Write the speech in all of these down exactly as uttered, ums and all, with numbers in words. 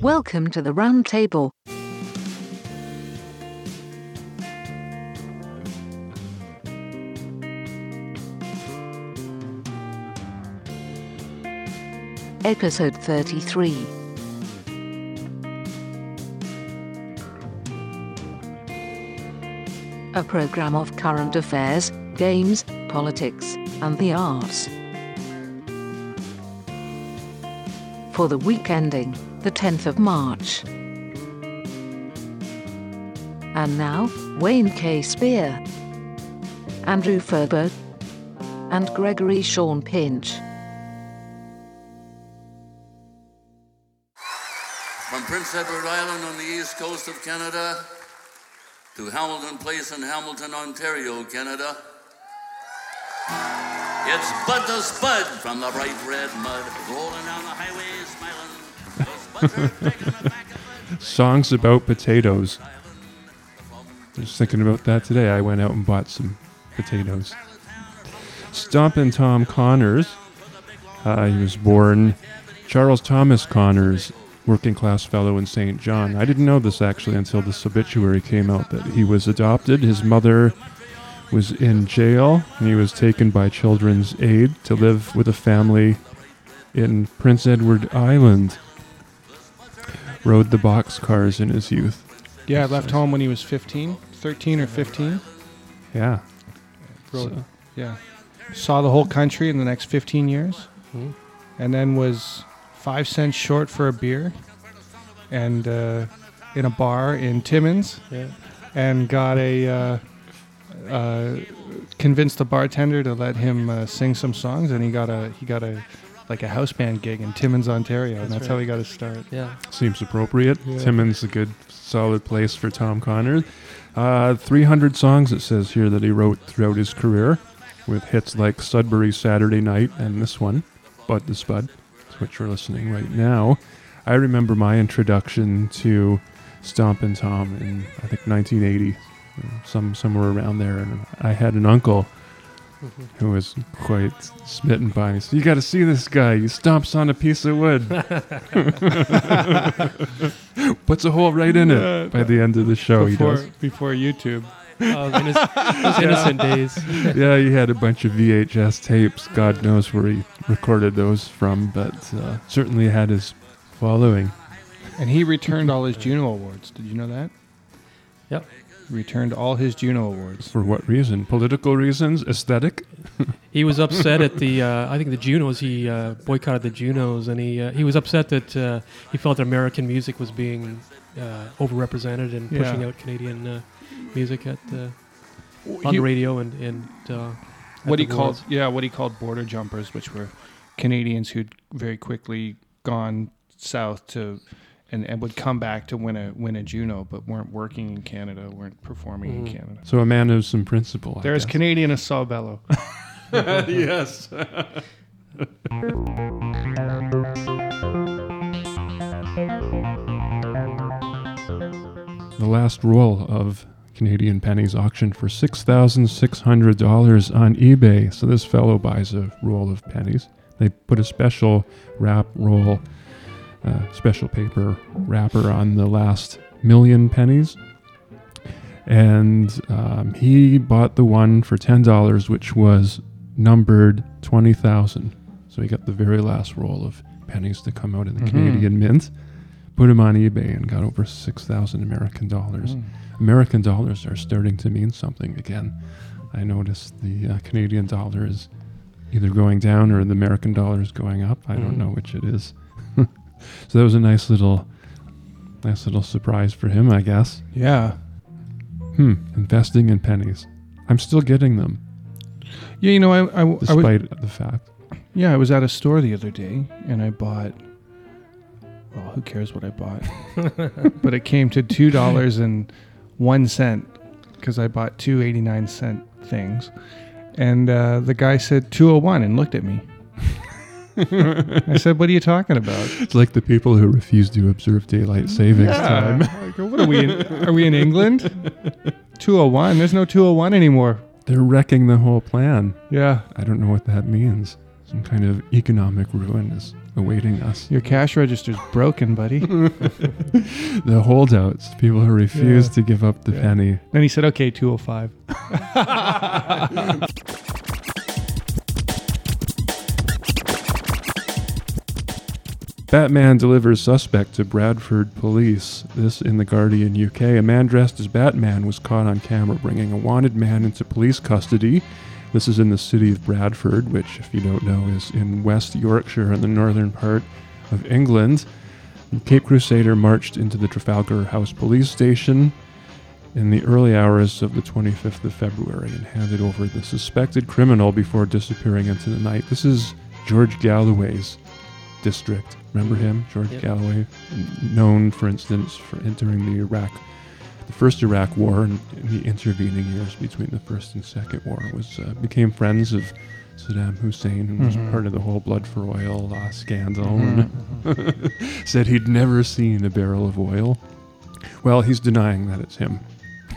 Welcome to the Round Table. Episode thirty-three. A program of current affairs, games, politics, and the arts. For the week ending the tenth of March. And now, Wayne K. Spear, Andrew Ferber, and Gregory Sean Pinch. From Prince Edward Island on the east coast of Canada to Hamilton Place in Hamilton, Ontario, Canada, it's Bud the Spud from the bright red mud, rolling down the highway smiling. The Spuds are taking the back of the Songs about potatoes. Just thinking about that today. I went out and bought some potatoes. Stompin' Tom Connors. Uh, he was born Charles Thomas Connors, working class fellow in Saint John. I didn't know this actually until this obituary came out, that he was adopted. His mother was in jail, and he was taken by Children's Aid to live with a family in Prince Edward Island. Rode the boxcars in his youth. Yeah, left home when he was fifteen, thirteen or fifteen. Yeah. Rode, So- yeah. Saw the whole country in the next fifteen years. Hmm. And then was five cents short for a beer and uh, in a bar in Timmins. Yeah. And got a... Uh, uh, convinced the bartender to let him uh, sing some songs, and he got a he got a like a house band gig in Timmins, Ontario, and That's that's right. how he got his start. Yeah. Seems appropriate. Yeah. Timmins a good, solid place for Tom Connors. Uh, three hundred songs, it says here, that he wrote throughout his career, with hits like Sudbury Saturday Night and this one, Bud the Spud, which we're listening right now. I remember my introduction to Stompin' Tom in, I think, nineteen eighty, some somewhere around there, and I had an uncle who was quite smitten by me. So, you got to see this guy. He stomps on a piece of wood. Puts a hole right in it by the end of the show. before, He does. before YouTube. Oh, those innocent, those innocent days. Yeah, he had a bunch of V H S tapes. God knows where he recorded those from, but uh, certainly had his following. And he returned all his Juno Awards. Did you know that? Yep. Returned all his Juno Awards. For what reason? Political reasons? Aesthetic? He was upset at the, uh, I think the Junos, he uh, boycotted the Junos, and he uh, he was upset that uh, he felt that American music was being uh, overrepresented and pushing Yeah. out Canadian uh, music at the, on He- the radio and, and uh, at what he the called awards. yeah, what he called border jumpers, which were Canadians who'd very quickly gone south to and, and would come back to win a win a Juno, but weren't working in Canada, weren't performing Mhm. in Canada. So a man of some principle, I They're as guess. Canadian as Saul Bellow. Yes. The last roll of Canadian pennies auctioned for six thousand six hundred dollars on eBay. So this fellow buys a roll of pennies. They put a special wrap roll, uh, special paper wrapper on the last million pennies. And um, he bought the one for ten dollars, which was numbered twenty thousand. So he got the very last roll of pennies to come out in the Mhm. Canadian Mint, put them on eBay, and got over six thousand American dollars. Mm. American dollars are starting to mean something again. I noticed the uh, Canadian dollar is either going down or the American dollar is going up. I don't Mhm. know which it is. So that was a nice little, nice little surprise for him, I guess. Yeah. Hmm, investing in pennies. I'm still getting them, Yeah, you know, I, I, I was despite the fact. yeah, I was at a store the other day and I bought. Well, who cares what I bought? But it came to two dollars and one cent because I bought two eighty-nine cent things, and uh, the guy said two oh one and looked at me. I said, "What are you talking about?" It's like the people who refuse to observe daylight savings time. Like, what are we? In, are we in England? two oh one. There's no two oh one anymore. They're wrecking the whole plan. Yeah. I don't know what that means. some kind of economic ruin is awaiting us. Your cash register's broken, buddy. The holdouts, people who refuse Yeah. to give up the Yeah. penny. Then he said, okay, two oh five. Batman delivers suspect to Bradford police. This in The Guardian U K. A man dressed as Batman was caught on camera bringing a wanted man into police custody. This is in the city of Bradford, which, if you don't know, is in West Yorkshire in the northern part of England. Cape Crusader marched into the Trafalgar House police station in the early hours of the twenty-fifth of February and handed over the suspected criminal before disappearing into the night. This is George Galloway's district. Remember him, George Yep. Galloway, known, for instance, for entering the Iraq, the first Iraq War, and in the intervening years between the First and Second War, was uh, became friends of Saddam Hussein and was Mhm. part of the whole Blood for Oil uh, scandal. Mhm. And said he'd never seen a barrel of oil. Well, he's denying that it's him.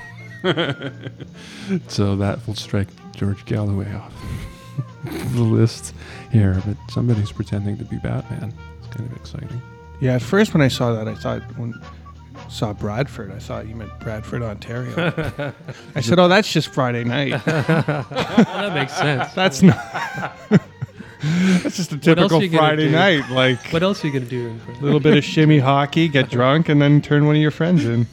So that will strike George Galloway off the list here, but somebody's pretending to be Batman. It's kind of exciting. Yeah, at first when I saw that, I thought, when saw Bradford, I thought you meant Bradford, Ontario. I said, oh, that's just Friday night. That makes sense. That's not... That's just a else typical are you gonna Friday do? night. Like What else are you going to do? a little bit of shimmy hockey, get drunk, and then turn one of your friends in.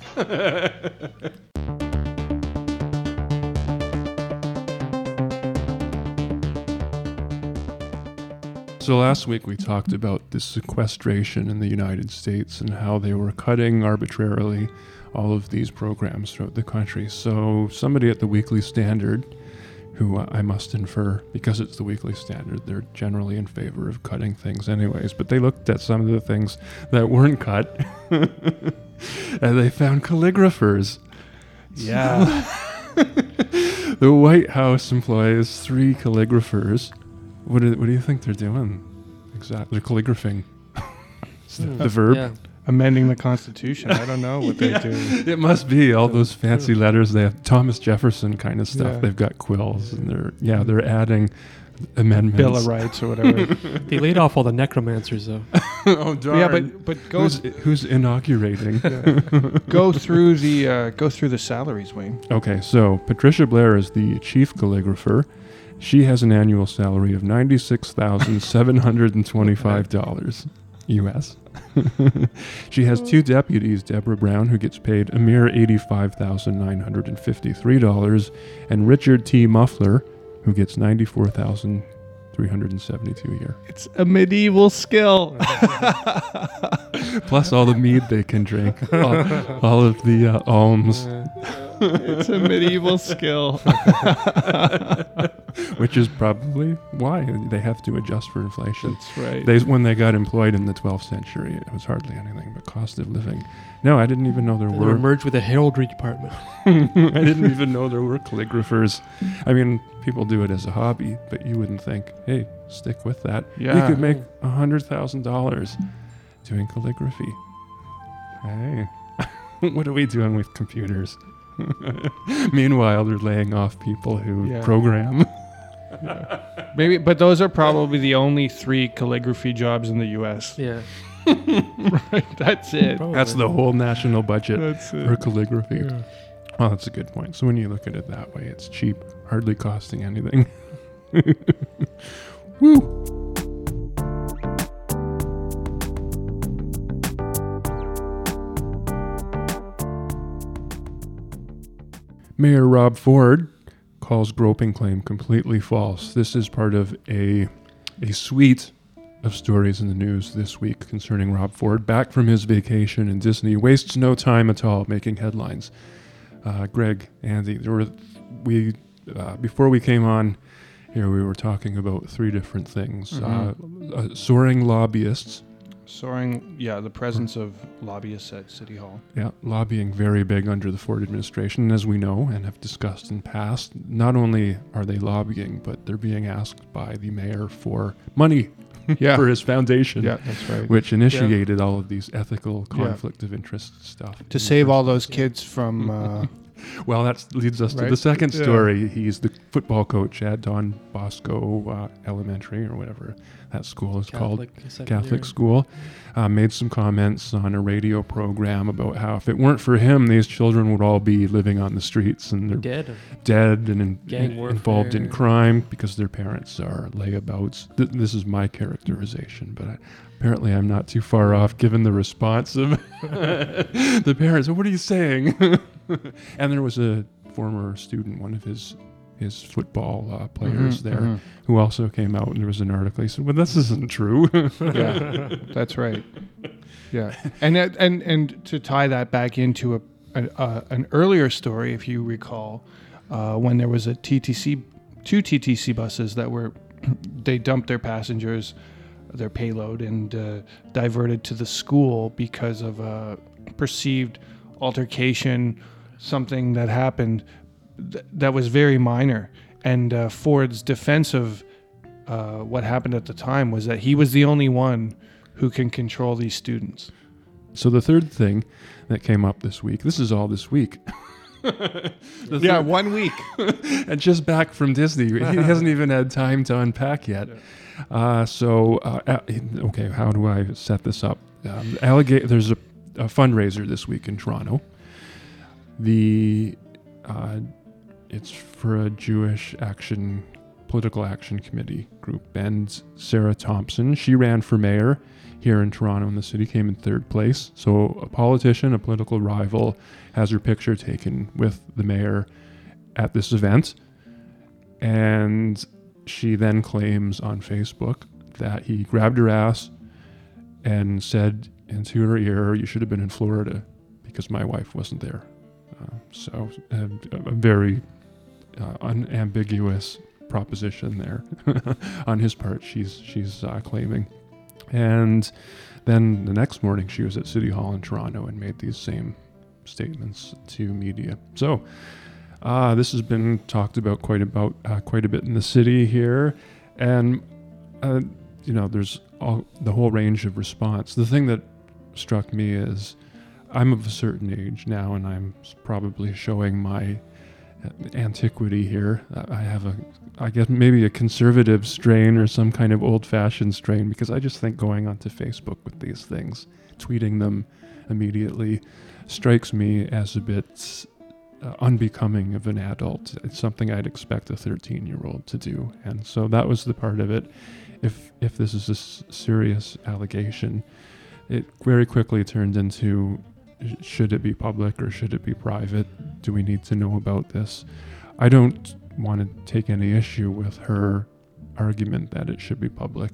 So last week we talked about the sequestration in the United States and how they were cutting arbitrarily all of these programs throughout the country. So somebody at the Weekly Standard, who uh, I must infer, because it's the Weekly Standard, they're generally in favor of cutting things anyways, but they looked at some of the things that weren't cut and they found calligraphers. Yeah. The White House employs three calligraphers. What do, what do you think they're doing? Exactly. They're calligraphing. It's the, the verb. Yeah. Amending the Constitution. I don't know what they Yeah. do. It must be all those fancy letters. They have Thomas Jefferson kind of stuff. Yeah. They've got quills, and they're yeah they're adding amendments. Bill of Rights or whatever. They laid off all the necromancers, though. Oh darn! Yeah, but but go who's, who's inaugurating? go through the uh, go through the salaries, Wayne. Okay, so Patricia Blair is the chief calligrapher. She has an annual salary of ninety-six thousand seven hundred and twenty-five dollars U S. She has two deputies, Deborah Brown, who gets paid a mere eighty-five thousand nine hundred and fifty-three dollars, and Richard T. Muffler, who gets ninety-four thousand three hundred and seventy-two dollars a year. It's a medieval skill. Plus all the mead they can drink, all, all of the uh, alms, It's a medieval skill. which is probably why they have to adjust for inflation. That's right. They, when they got employed in the twelfth century, it was hardly anything but cost of living. No, I didn't even know there They were. were merged with the heraldry department. I didn't even know there were calligraphers. I mean, people do it as a hobby, but you wouldn't think, hey, stick with that. Yeah. You could make a hundred thousand dollars doing calligraphy. Hey, what are we doing with computers? Meanwhile, they're laying off people who Yeah. program. Maybe, but those are probably the only three calligraphy jobs in the U S. Yeah. Right, that's it. Probably. That's the whole national budget That's for it. calligraphy. Yeah. Oh, that's a good point. So when you look at it that way, it's cheap, hardly costing anything. Woo! Mayor Rob Ford calls groping claim completely false. This is part of a a suite of stories in the news this week concerning Rob Ford. Back from his vacation in Disney, wastes no time at all making headlines. Uh, Greg, Andy, there were we uh, before we came on here, we were talking about three different things: Mhm. uh, uh, soaring lobbyists. Soaring, yeah, the presence of lobbyists at City Hall. Yeah, lobbying very big under the Ford administration, as we know and have discussed in past. Not only are they lobbying, but they're being asked by the mayor for money Yeah. for his foundation, Yeah, that's right. which initiated all of these ethical conflict of interest stuff. To save all those kids from uh, Well, that leads us to Right? the second Yeah. story. He's the football coach at Don Bosco uh, Elementary, or whatever that school is called. Catholic secondary. Catholic school. Uh, made some comments on a radio program about how if it weren't for him, these children would all be living on the streets and they're Dead. dead and in, Gang in- involved in warfare. crime because their parents are layabouts. Th- this is my characterization, but I, apparently I'm not too far off given the response of the parents. What are you saying? And there was a former student, one of his his football uh, players Mhm, there, mhm. who also came out, and there was an article. He said, "Well, this isn't true." Yeah, that's right. Yeah, and that, and and to tie that back into a, a uh, an earlier story, if you recall, uh, when there was a T T C, two T T C buses that were, they dumped their passengers, their payload, and uh, diverted to the school because of a perceived altercation, something that happened th- that was very minor. And uh, Ford's defense of uh, what happened at the time was that he was the only one who can control these students. So the third thing that came up this week, this is all this week. The Yeah, third- one week. and just back from Disney. He hasn't even had time to unpack yet. Uh, so, uh, a- okay, how do I set this up? Um, Alliga- there's a, a fundraiser this week in Toronto. The uh, it's for a Jewish action, political action committee group, and Sarah Thompson. She ran for mayor here in Toronto, and the city came in third place. So, a politician, a political rival, has her picture taken with the mayor at this event. And she then claims on Facebook that he grabbed her ass and said into her ear, "You should have been in Florida because my wife wasn't there." Uh, so uh, a very uh, unambiguous proposition there on his part. She's she's uh, claiming. And then the next morning she was at City Hall in Toronto and made these same statements to media. So uh, this has been talked about quite about uh, quite a bit in the city here, and uh, you know, there's all, the whole range of response. The thing that struck me is I'm of a certain age now, and I'm probably showing my antiquity here. I have a, I guess maybe a conservative strain or some kind of old-fashioned strain, because I just think going onto Facebook with these things, tweeting them immediately, strikes me as a bit uh, unbecoming of an adult. It's something I'd expect a thirteen-year-old to do, and so that was the part of it. If if this is a s- serious allegation, it very quickly turned into, should it be public or should it be private? Do we need to know about this? I don't want to take any issue with her argument that it should be public,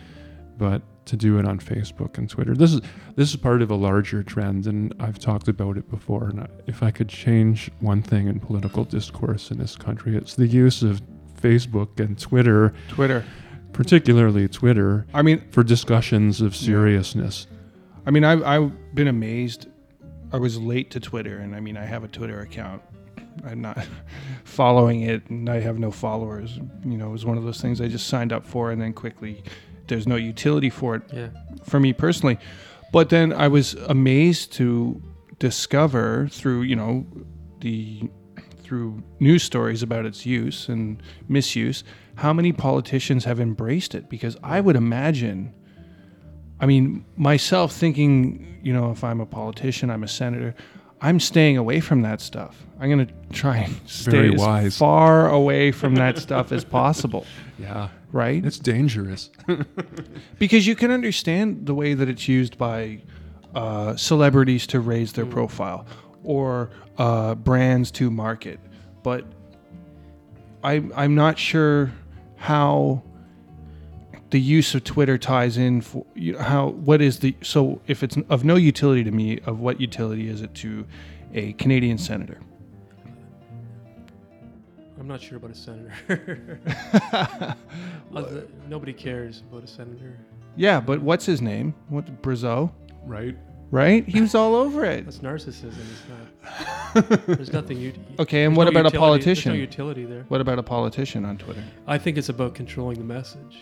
but to do it on Facebook and Twitter, this is this is part of a larger trend, and I've talked about it before. And if I could change one thing in political discourse in this country, it's the use of Facebook and Twitter, Twitter. particularly Twitter, I mean, for discussions of seriousness. I mean, I've, I've been amazed. I was late to Twitter, and I mean, I have a Twitter account. I'm not following it, and I have no followers. You know, it was one of those things I just signed up for, and then quickly, there's no utility for it Yeah. for me personally. But then I was amazed to discover through, you know, the through news stories about its use and misuse, how many politicians have embraced it. Because I would imagine, I mean, myself thinking, you know, if I'm a politician, I'm a senator, I'm staying away from that stuff. I'm going to try and stay Very as wise. far away from that stuff as possible, Yeah, right? it's dangerous. Because you can understand the way that it's used by uh, celebrities to raise their profile or uh, brands to market. But I, I'm not sure how the use of Twitter ties in for, you know, how, what is the, so if it's of no utility to me, of what utility is it to a Canadian senator? I'm not sure about a senator. Other- nobody cares about a senator. Yeah, but what's his name? What, Brazeau? Right? Right? He was all over it. That's narcissism. It's not. There's nothing. You, Okay, and there's what no about a utility- politician? There's no utility there. What about a politician on Twitter? I think it's about controlling the message.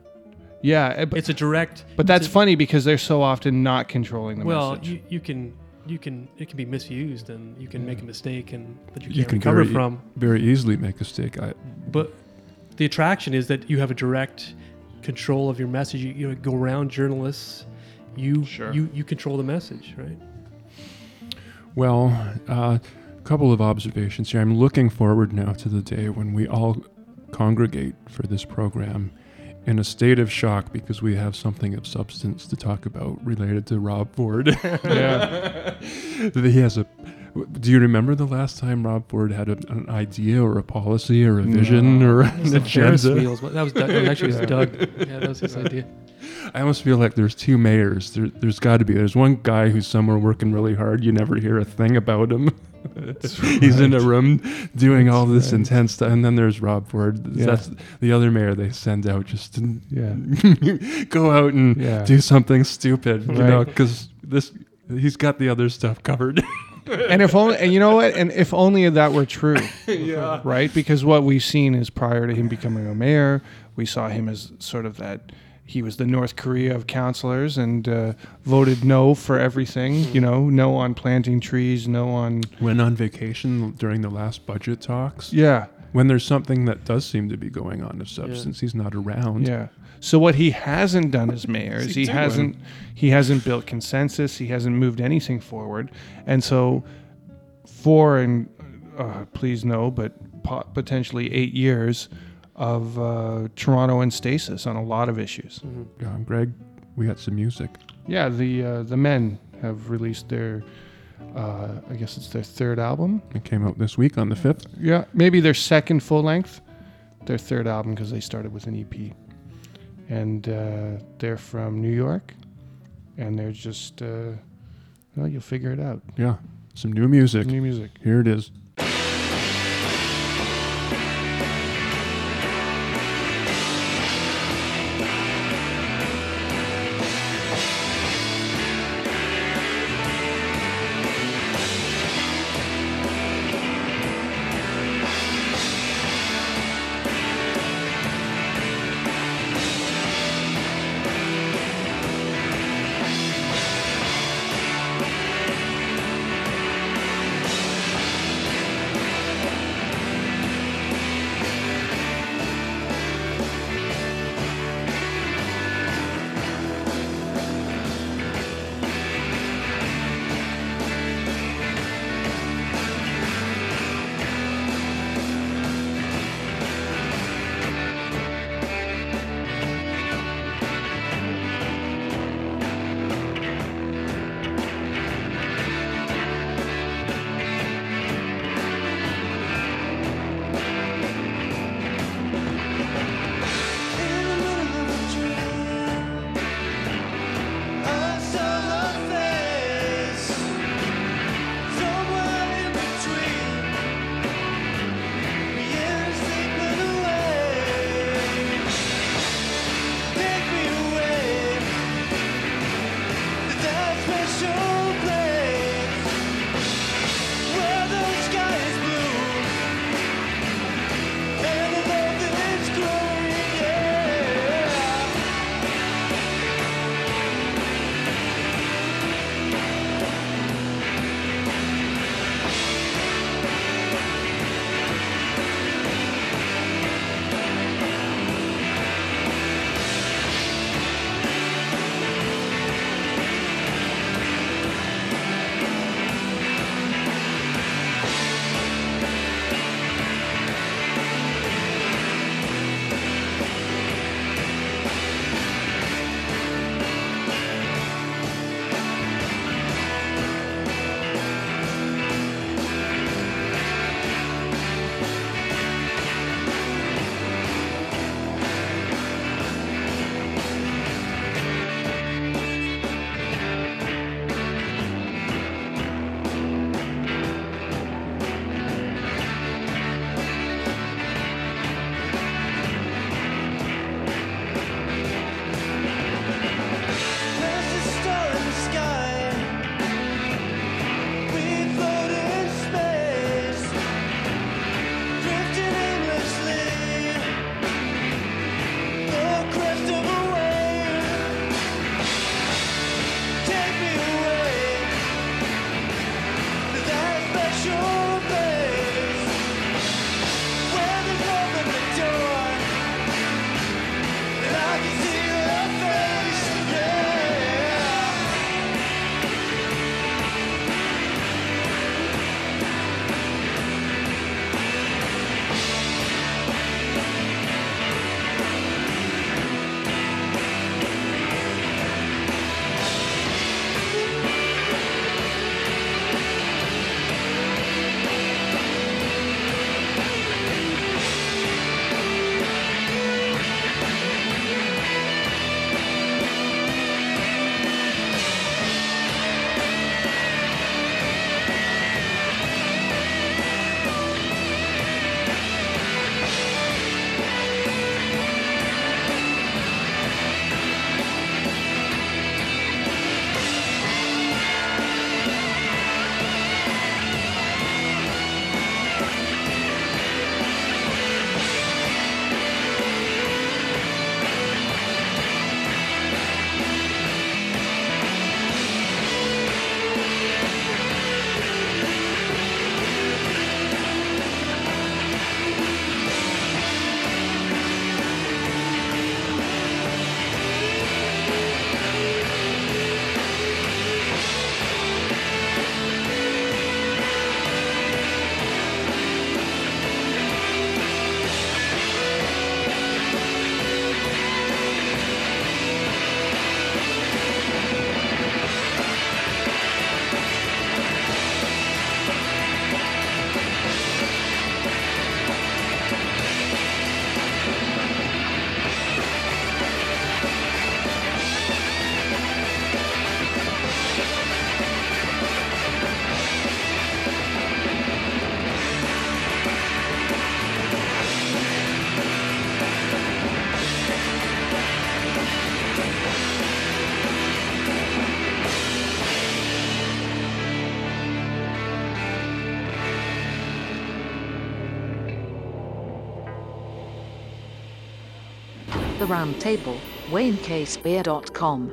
Yeah, eh, but, It's a direct. but that's it's a- funny because they're so often not controlling the well, message. you, you can you can it can be misused, and you can Yeah. make a mistake, and that you You can't can recover very, from. very easily make a mistake. I, But the attraction is that you have a direct control of your message. You, you know, go around journalists. You Sure. you you control the message, right? Well, a couple of observations here. I'm looking forward now to the day when we all congregate for this program in a state of shock because we have something of substance to talk about related to Rob Ford. Yeah. That he has a. Do you remember the last time Rob Ford had a, an idea or a policy or a vision No. or It was an the Ferris agenda? wheels. That was Doug. That was actually Yeah. was Doug. Yeah, that was his idea. I almost feel like there's two mayors. There, there's got to be. There's one guy who's somewhere working really hard. You never hear a thing about him. He's in a room doing all That's this right. intense stuff. And then there's Rob Ford. Yeah. That's the other mayor they send out just to Yeah. go out and Yeah. do something stupid, you Right. know, because this he's got the other stuff covered. And if only, and you know what? And if only that were true, Yeah. right? Because what we've seen is prior to him becoming a mayor, we saw him as sort of that. He was the North Korea of councillors and uh, voted no for everything. You know, no on planting trees, no on. Went on vacation during the last budget talks. Yeah, When there's something that does seem to be going on of substance, he's not around. yeah. So what he hasn't done as mayor is he doing? hasn't he hasn't built consensus. He hasn't moved anything forward. And so, four and uh, please no, but po- potentially eight years of uh, Toronto in stasis on a lot of issues. Um, Greg, we got some music. Yeah, the uh, the Men have released their, uh, I guess it's their third album. It came out this week on the fifth. Yeah, maybe their second full length, their third album because they started with an E P, and uh, they're from New York, and they're just, uh, well, you'll figure it out. Yeah, some new music. New music. Here it is. The Round Table, wayne k spear dot com.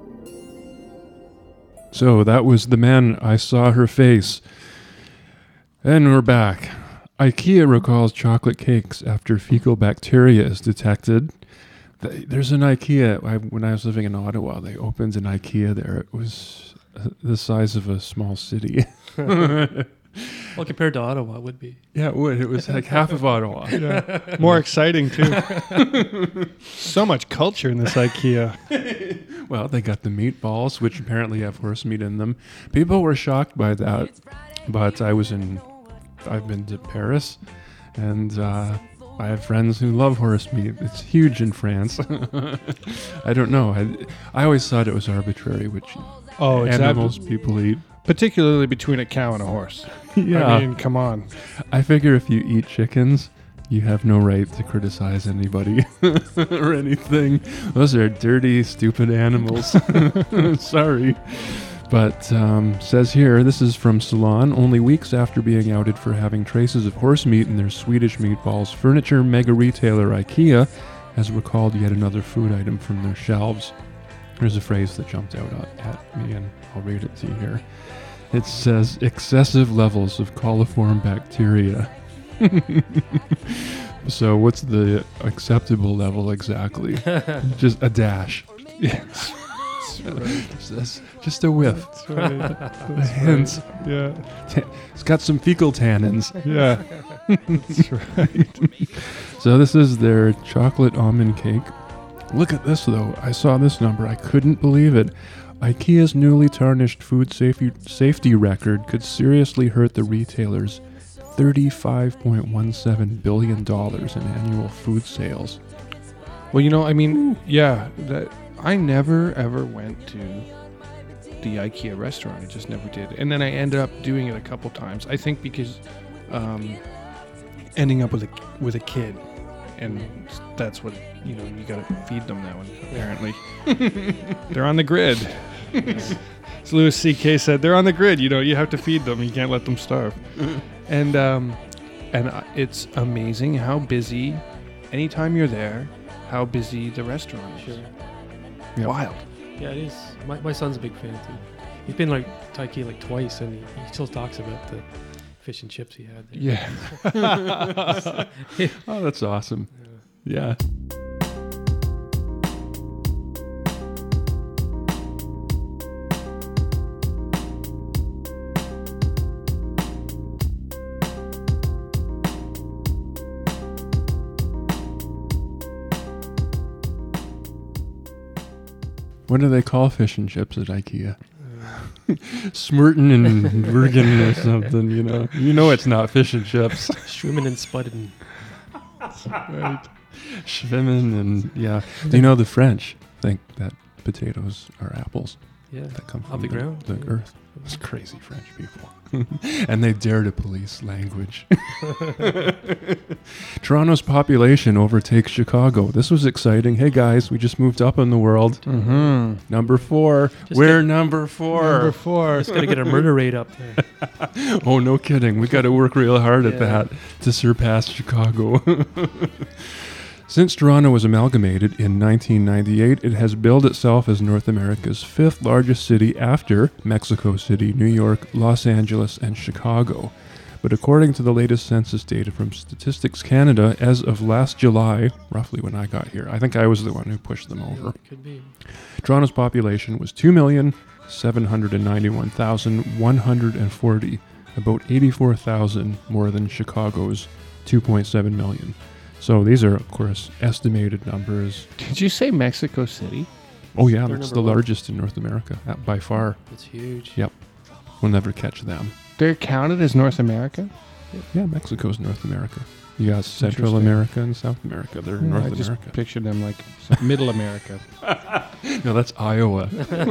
So that was The Man I Saw Her Face. And we're back. IKEA recalls chocolate cakes after fecal bacteria is detected. Th- There's an IKEA. I, when I was living in Ottawa, they opened an IKEA there. It was uh, the size of a small city. Well, compared to Ottawa, it would be. Yeah, it would. It was like half of Ottawa. Yeah. More exciting too. So much culture in this IKEA. Well, they got the meatballs, which apparently have horse meat in them. People were shocked by that, but I was in, I've been to Paris, and uh, I have friends who love horse meat. It's huge in France. I don't know. I, I always thought it was arbitrary which Oh, it's animals ab- people eat. particularly between a cow and a horse. Yeah. I mean, come on. I figure if you eat chickens, you have no right to criticize anybody or anything. Those are dirty, stupid animals. Sorry. But um, says here, this is from Salon. Only weeks after being outed for having traces of horse meat in their Swedish meatballs, furniture mega retailer IKEA has recalled yet another food item from their shelves. There's a phrase that jumped out at at me, and I'll read it to you here. It says, excessive levels of coliform bacteria. So what's the acceptable level exactly? Just a dash. Yes. Just, just a whiff. That's right. A hint. Yeah. Ta- It's got some fecal tannins. Yeah. That's right. So this is their chocolate almond cake. Look at this though. I saw this number. I couldn't believe it. IKEA's newly tarnished food safety safety record could seriously hurt the retailer's thirty-five point one seven billion dollars in annual food sales. Well, you know, I mean, yeah, that I never ever went to the IKEA restaurant. I just never did. And then I ended up doing it a couple times. I think because um, ending up with a with a kid, and that's what, you know, you got to feed them now. And apparently, they're on the grid. As Louis C K said, they're on the grid. You know, you have to feed them. You can't let them starve. And um, and uh, it's amazing how busy. Anytime you're there, how busy the restaurant is. Sure. Yep. Wild. Yeah, it is. My, my son's a big fan too. He's been like to IKEA like twice, and he, he still talks about the fish and chips he had there. Yeah. Oh, that's awesome. Yeah. What do they call fish and chips at IKEA? Smurton and Bergen or something, you know. You know it's not fish and chips. Schwimmen and Spudden. Right. Schwimmen and, yeah. Do you know the French think that potatoes are apples Yeah. that come Off from the the, ground. the Yeah. earth? It's crazy French people. And they dare to police language. Toronto's population overtakes Chicago. This was exciting. Hey guys, we just moved up in the world. Mm-hmm. Number four. Just We're get- number four. Number four. Just gotta get our murder rate up there. Oh, no kidding. We got to work real hard at Yeah. that to surpass Chicago. Since Toronto was amalgamated in nineteen ninety-eight, it has billed itself as North America's fifth largest city after Mexico City, New York, Los Angeles, and Chicago. But according to the latest census data from Statistics Canada, as of last July, roughly when I got here, I think I was the one who pushed them over, Could be. Toronto's population was two million seven hundred ninety-one thousand one hundred forty, about eighty-four thousand more than Chicago's two point seven million. So these are, of course, estimated numbers. Did you say Mexico City? Oh yeah, They're that's number the one. largest in North America, uh, by far. It's huge. Yep. We'll never catch them. They're counted as North America? Yeah, Mexico's North America. You got Central Interesting. America and South America. They're Yeah, North I just America. pictured them like Middle America. No, that's Iowa.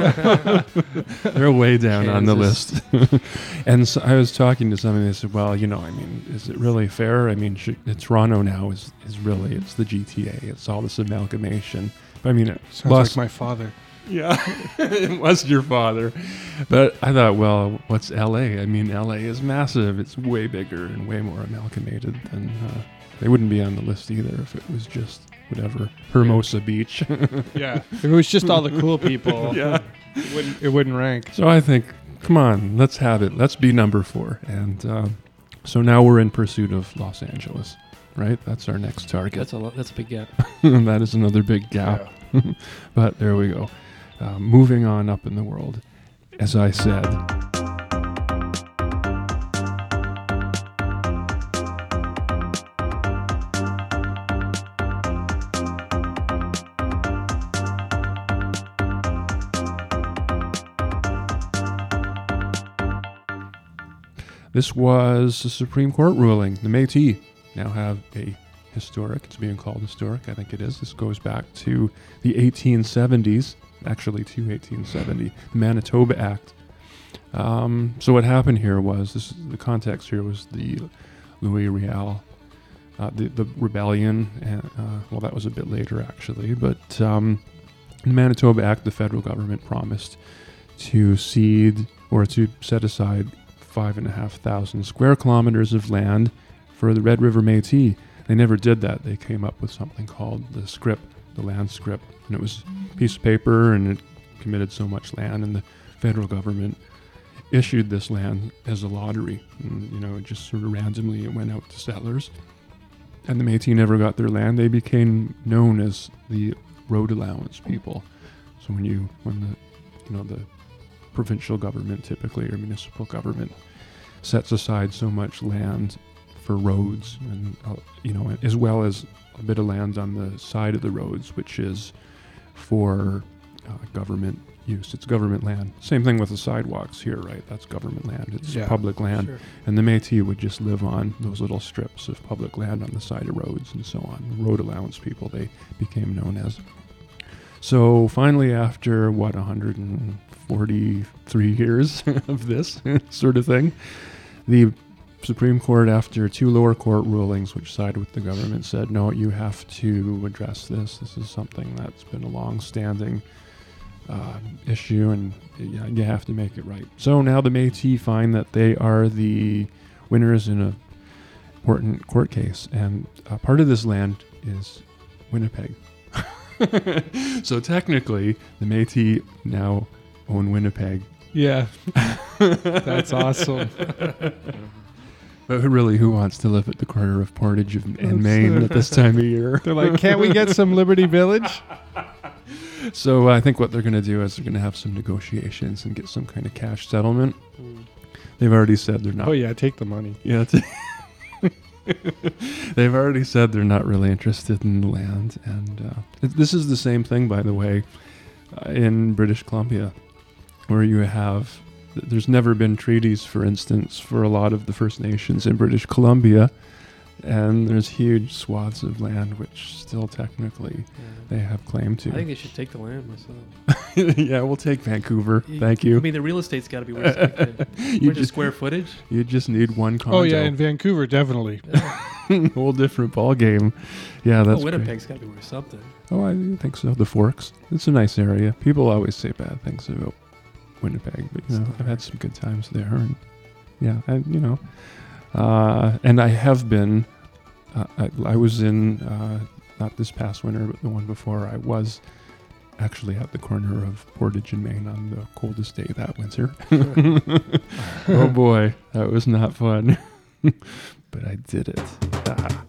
They're way down on the Kansas. list. And so I was talking to somebody. They said, "Well, you know, I mean, is it really fair? I mean, sh- Toronto now is is really it's the G T A. It's all this amalgamation. But I mean, it Sounds must- like my father. yeah, it was your father. But I thought, well, what's L A? I mean, L A is massive. It's way bigger and way more amalgamated than uh, They wouldn't be on the list either if it was just whatever Hermosa Beach. Yeah. If it was just all the cool people, Yeah. it wouldn't, it wouldn't rank. So I think, come on, let's have it. Let's be number four. And um, so now we're in pursuit of Los Angeles, right? That's our next target. That's a lot. That's a big gap. That is another big gap. But there we go. Uh, moving on up in the world, as I said. This was a Supreme Court ruling. The Métis now have a historic, it's being called historic, I think it is. This goes back to the eighteen seventies, actually to eighteen seventy, the Manitoba Act. Um, so what happened here was, this is, the context here was the Louis Riel, uh, the, the rebellion, and, uh, well that was a bit later actually, but um, in the Manitoba Act, the federal government promised to cede, or to set aside five and a half thousand square kilometers of land for the Red River Métis. They never did that. They came up with something called the scrip, the land scrip, and it was a piece of paper, and it committed so much land, and the federal government issued this land as a lottery. And, you know, it just sort of randomly it went out to settlers, and the Métis never got their land. They became known as the road allowance people. So when you, when the, you know, the provincial government typically, or municipal government, sets aside so much land for roads, and uh, you know, as well as a bit of land on the side of the roads, which is for uh, government use. It's government land. Same thing with the sidewalks here, right? That's government land. It's Yeah, public land. Sure. And the Métis would just live on those little strips of public land on the side of roads and so on. Road allowance people, they became known as. So finally, after what, one hundred forty-three years of this sort of thing, the Supreme Court, after two lower court rulings which sided with the government, said, no, you have to address this. This is something that's been a long-standing uh, issue, and you, you have to make it right. So now the Métis find that they are the winners in a important court case, and uh, part of this land is Winnipeg. So technically, the Métis now own Winnipeg. Yeah. That's awesome. But really, who wants to live at the corner of Portage and, and That's, Maine uh, at this time of year? They're like, can't we get some Liberty Village? So I think what they're going to do is they're going to have some negotiations and get some kind of cash settlement. Mm. They've already said they're not. Oh, yeah, take the money. Yeah. It's They've already said they're not really interested in the land. And uh, it, this is the same thing, by the way, uh, in British Columbia, where you have, there's never been treaties, for instance, for a lot of the First Nations in British Columbia. And there's huge swaths of land which still technically Yeah. they have claim to. I think they should take the land myself. Yeah, we'll take Vancouver. Thank you. I mean, the real estate's got to be restricted. You Where's the just, square footage? you just need one condo. Oh, yeah, in Vancouver, definitely. Whole different ball game. Yeah, that's oh, great. Winnipeg's got to be worth something. Oh, I think so. The Forks. It's a nice area. People always say bad things about Winnipeg, but you know, I've had some good times there, and yeah, and you know, uh, and I have been. Uh, I, I was in uh, not this past winter, but the one before. I was actually at the corner of Portage and Maine on the coldest day that winter. Oh boy, that was not fun, but I did it. Ah.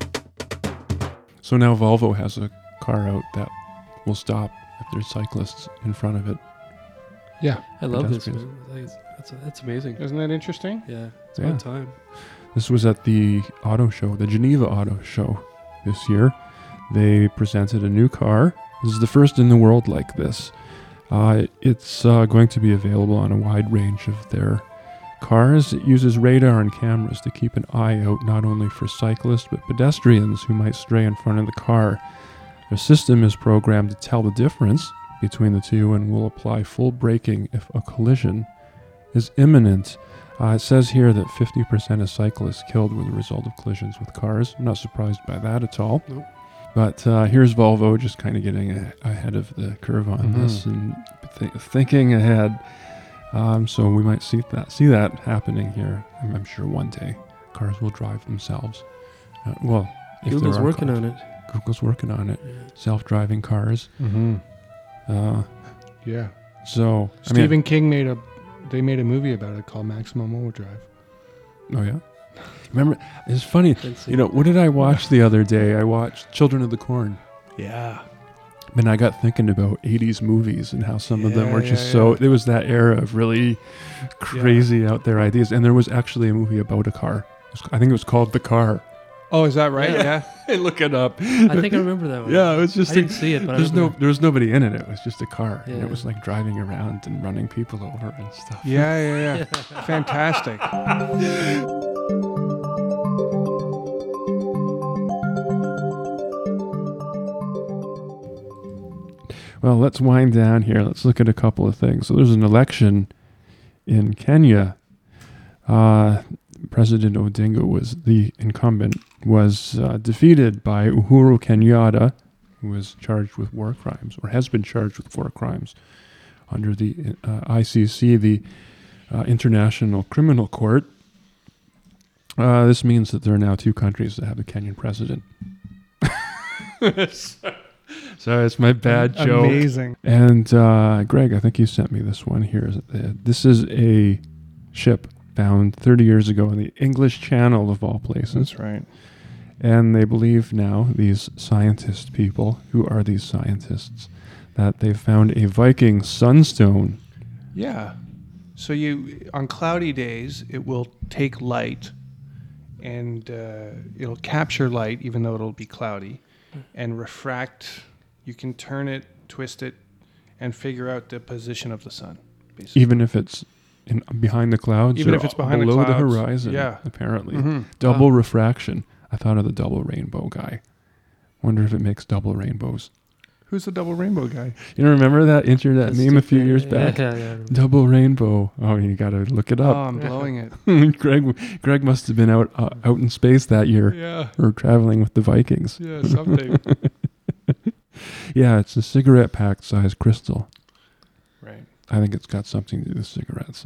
So now Volvo has a car out that will stop if there's cyclists in front of it. Yeah. I love this. Pedestrians. Man. I think it's- That's, that's amazing. Isn't that interesting? Yeah, it's Yeah. about time. This was at the auto show, the Geneva Auto Show this year. They presented a new car. This is the first in the world like this. Uh, it's uh, going to be available on a wide range of their cars. It uses radar and cameras to keep an eye out not only for cyclists but pedestrians who might stray in front of the car. The system is programmed to tell the difference between the two and will apply full braking if a collision is imminent. Uh, it says here that fifty percent of cyclists killed were the result of collisions with cars. I'm not surprised by that at all. Nope. But uh, here's Volvo just kind of getting a, ahead of the curve on Mhm. this and th- thinking ahead. Um, so we might see that see that happening here. I'm, I'm sure one day cars will drive themselves. Uh, well, if Google's there are working cars. on it. Google's working on it. Yeah. Self-driving cars. Mm-hmm. Uh, Yeah. so I Stephen mean, King made a. They made a movie about it called Maximum Overdrive. oh yeah. Remember, it's funny. Didn't see You know, what did I watch the other day? I watched Children of the Corn. Yeah. And I got thinking about eighties movies and how some of them Yeah, were just yeah, so. yeah. There was that era of really crazy out there ideas, and there was actually a movie about a car. It was- I think it was called The Car. Oh, is that right? Yeah. Yeah. Hey, look it up. I think I remember that one. Yeah, it was just. I a- didn't see it, but I there's no. remember. There was nobody in it. It was just a car, and Yeah. it was like driving around and running people over and stuff. Yeah, yeah, yeah. Fantastic. Well, let's wind down here. Let's look at a couple of things. So there's an election in Kenya. Uh, President Odinga was the incumbent, was uh, defeated by Uhuru Kenyatta, who was charged with war crimes, or has been charged with war crimes under the uh, I C C, the uh, International Criminal Court. Uh, this means that there are now two countries that have a Kenyan president. Sorry, it's my bad joke. Amazing. And uh, Greg, I think you sent me this one here. Uh, This is a ship found thirty years ago in the English Channel, of all places. That's right. And they believe now, these scientist people, who are these scientists, that they've found a Viking sunstone. Yeah. So you on cloudy days, it will take light, and uh, it'll capture light, even though it'll be cloudy, and refract. You can turn it, twist it, and figure out the position of the sun. Basically. Even if it's in, behind the clouds, Even or if it's behind the below the, clouds, horizon, yeah. apparently. Mhm. Double Wow. refraction. I thought of the double rainbow guy. Wonder if it makes double rainbows. Who's the double rainbow guy? You know, remember that internet That's meme a few stupid. years Yeah, back? Yeah, yeah, I remember. Double rainbow. Oh, you got to look it Oh, up. I'm blowing it. Greg, Greg must have been out uh, out in space that year, Yeah. or traveling with the Vikings. Yeah, something. Yeah, it's a cigarette pack size crystal. Right. I think it's got something to do with cigarettes.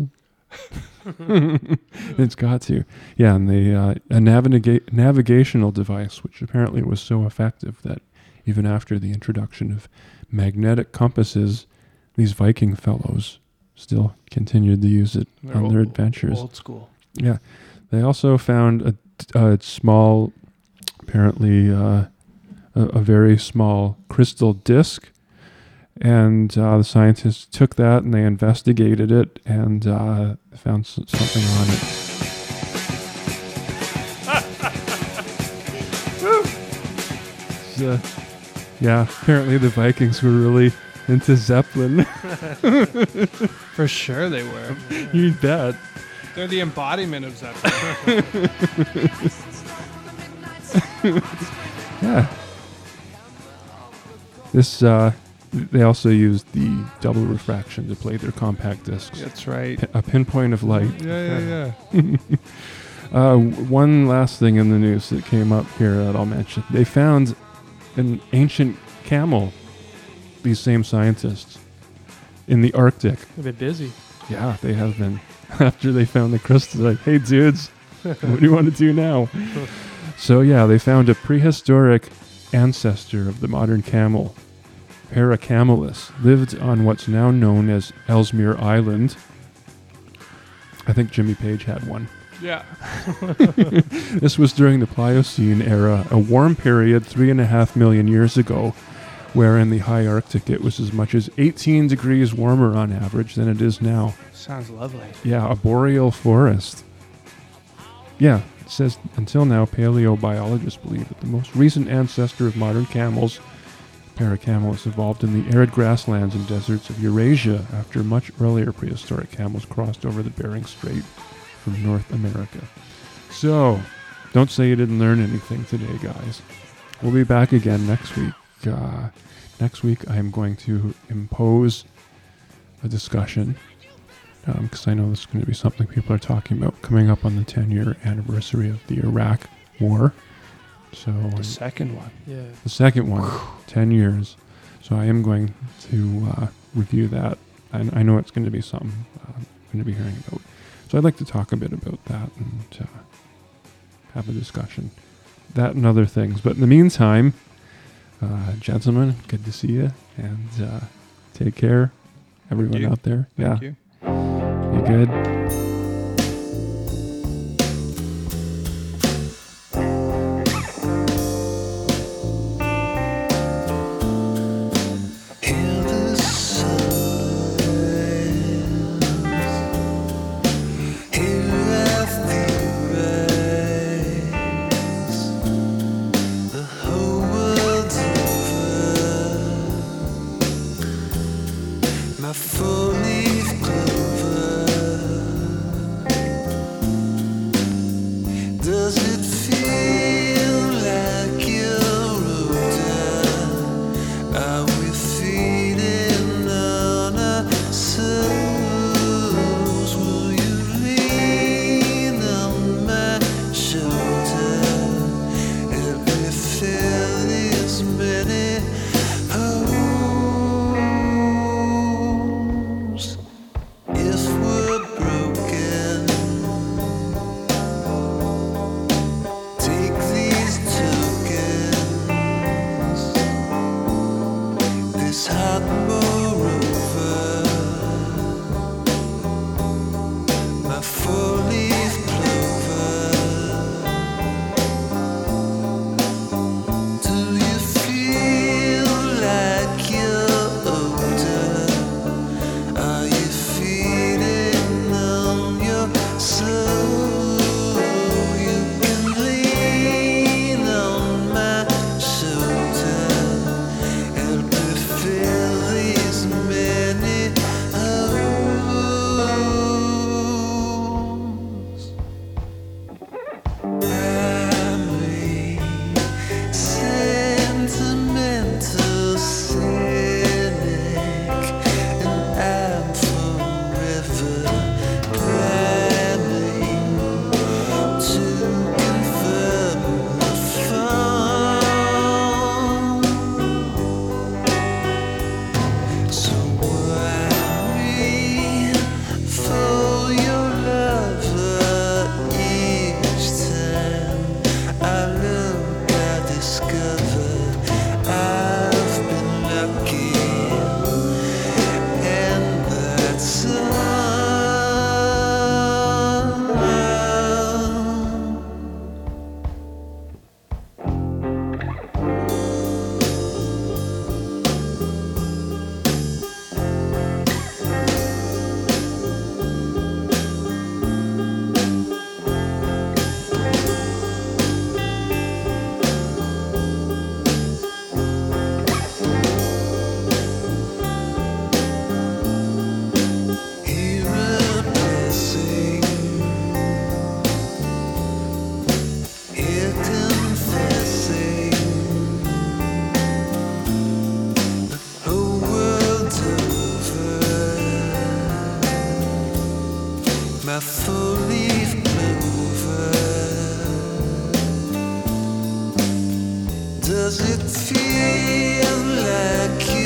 It's got to. Yeah, and the uh, a naviga- navigational device, which apparently was so effective that even after the introduction of magnetic compasses, these Viking fellows still continued to use it They're on old, their adventures. Old school. Yeah, they also found a, a small, apparently uh, a, a very small crystal disc, and uh, the scientists took that and they investigated it and uh, found s- something on it. So, yeah, apparently the Vikings were really into Zeppelin. For sure they were. You bet. They're the embodiment of Zeppelin. Yeah. This, uh, they also used the double refraction to play their compact discs. That's right. A pinpoint of light. Yeah, yeah, yeah. Uh, w- one last thing in the news that came up here that I'll mention. They found an ancient camel, these same scientists, in the Arctic. A bit busy. Yeah, they have been. After they found the crystal, like, hey, dudes, what do you want to do now? So, yeah, they found a prehistoric ancestor of the modern camel. Paracamelus lived on what's now known as Ellesmere Island. I think Jimmy Page had one. Yeah. This was during the Pliocene era, a warm period three and a half million years ago, where in the high Arctic it was as much as eighteen degrees warmer on average than it is now. Sounds lovely. Yeah, a boreal forest. Yeah, it says, until now, paleobiologists believe that the most recent ancestor of modern camels, Paracamelus, evolved in the arid grasslands and deserts of Eurasia after much earlier prehistoric camels crossed over the Bering Strait from North America. So, don't say you didn't learn anything today, guys. We'll be back again next week. Uh, next week, I'm going to impose a discussion, because um, I know this is going to be something people are talking about, coming up on the ten-year anniversary of the Iraq War. So The second one. Yeah. the second one, ten years. So I am going to uh, review that. I, I know it's going to be something uh, I'm going to be hearing about. So I'd like to talk a bit about that and uh, have a discussion. that and other things. But in the meantime, uh, gentlemen, good to see you, and uh, take care, everyone you. out there. Thank yeah, you. be good. Does it feel like you